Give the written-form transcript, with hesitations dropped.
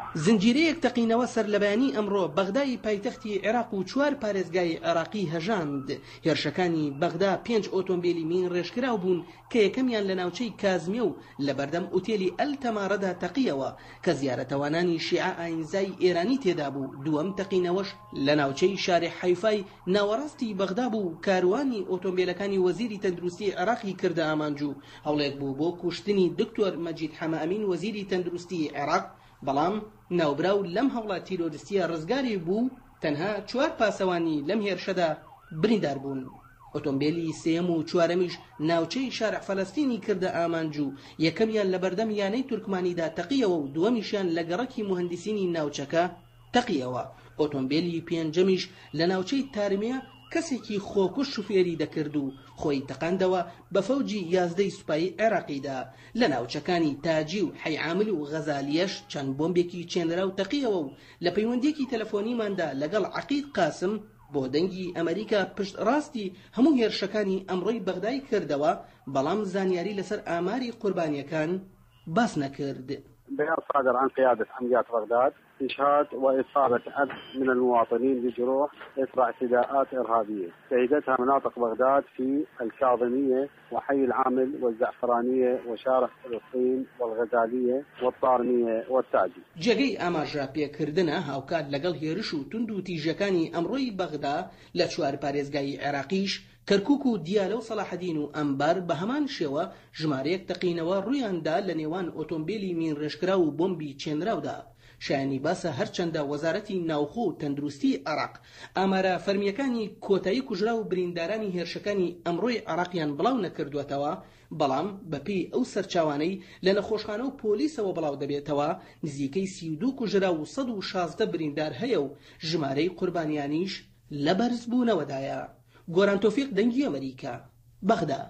زنجیرەیەک تەقینەوە سەرلەبەیانی ئەمڕۆ بەغدای پایتەختی عێراق و 4 پارێزگای عێراقی هەژاند. هێرشەکانی بەغدا 5 ئۆتۆمبیلی مین ڕێژکراو بوون کە یەکەمیان لە ناوچەی کازمیە و لە بەردەم ئوتێلی ئەلتەمارەدا تەقیەوە کە زیارەتەوانانی شیعە ئاینزای ئێرانی تێدا بوو. دووەم تەقینەوەش لە ناوچەی شارێ حەیفای ناوەڕاستی بەغدا بوو. کاروانی ئۆتۆمبیلەکانی وەزیری تەندروستی عێراقی کردە ئامانجوو هەوڵێک بوو بۆ کوشتنی دکتۆر مەجید حەمەئەمین وەزیری تەندروستی عێراق، بەڵام ناوبراو لەم هەوڵە تیرۆریستیە ڕزگاری بوو. تەنها 4 پاسەوانی لەم هێرشەدا بریندار بوون. ئۆتۆمبیلی سێم و چوارەمیش ناوچەی شارع فەلەستینی کردە ئامانجوو. یەکەمیان لە بەردەم یانەی تورکمانیدا تەقیەوە و دووەمیشیان لە گەڕەکی موهەندیسینی ناوچەکە تەقیەوە. ئۆتۆمبیلی پێنجەمیش لە ناوچەی تارمیە کەسێکی خۆکوش شوفێری دەکرد و خۆی تەقاندەوە بە فەوجی یازدەی سوپایی عێراقیدا. لە ناوچەکانی تاجی و حەیعامل و غەزالیەش چەند بۆمبێکی چێنرا و تەقیەوە و لە پەیوەندیەکی تەلەفۆنیماندا لەگەڵ عەقید قاسم بۆ دەنگی ئەمریکا پشت ڕاستی هەموو هێرشەکانی ئەمڕۆی بەغدای کردەوە، بەڵام زانیاری لەسەر ئاماری قوربانیەکان باس نەکرد. بيان صادر عن قيادة عمليات بغداد إشهاد وإصابة عدد من المواطنين بجروح إثر اعتداءات إرهابية شهدتها مناطق بغداد في الكاظمية وحي العامل والزعفرانية وشارع فلسطين والغزالية والطارمية والتاجي. جێگەی ئاماژە پێکردنە هاوکات لەگەڵ هێرش و تند و تیژەکانی ئەمڕۆی بەغدا لە 4 پارێزگای عێراقیش، کەرکووک و دیالە و سەلاحەدین و ئەمبار بە هەمان شێوە ژمارەیەک تەقینەوە ڕوویاندا لە نێوان ئۆتۆمبیلی مین ڕێژکرا و بۆمبی چێنراودا. شایانی باسە هەرچەندە وەزارەتی ناوخۆ و تەندروستی عێراق ئامارە فەرمیەکانی کۆتایی کوژرا و بریندارانی هێرشەکانی ئەمڕۆی عێراقیان بڵاو نەکردوێتەوە، بەڵام بەپێی ئەو سەرچاوانەی لە نەخۆشخانە و پۆلیسەوە بڵاو دەبێتەوە نزیکەی 32 کوژرا و 116 بریندار هەیە و ژمارەی قوربانیانیش لە بەرزبوونەوەدایە. گۆران تۆفیق، دەنگی ئەمریکا، بەغدا.